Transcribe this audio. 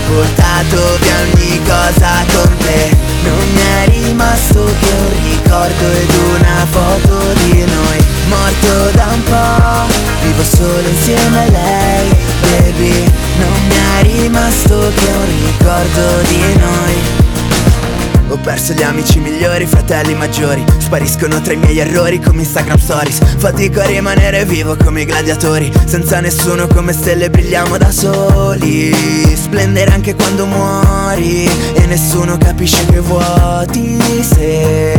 portato via ogni cosa con te. Non mi è rimasto che un ricordo ed una foto di noi. Morto da un po', vivo solo insieme a lei, baby. Non mi è rimasto che un ricordo di noi. Ho perso gli amici migliori, fratelli maggiori. Spariscono tra i miei errori come Instagram stories. Fatico a rimanere vivo come i gladiatori. Senza nessuno come stelle brilliamo da soli. Splendere anche quando muori e nessuno capisce che vuoti sei.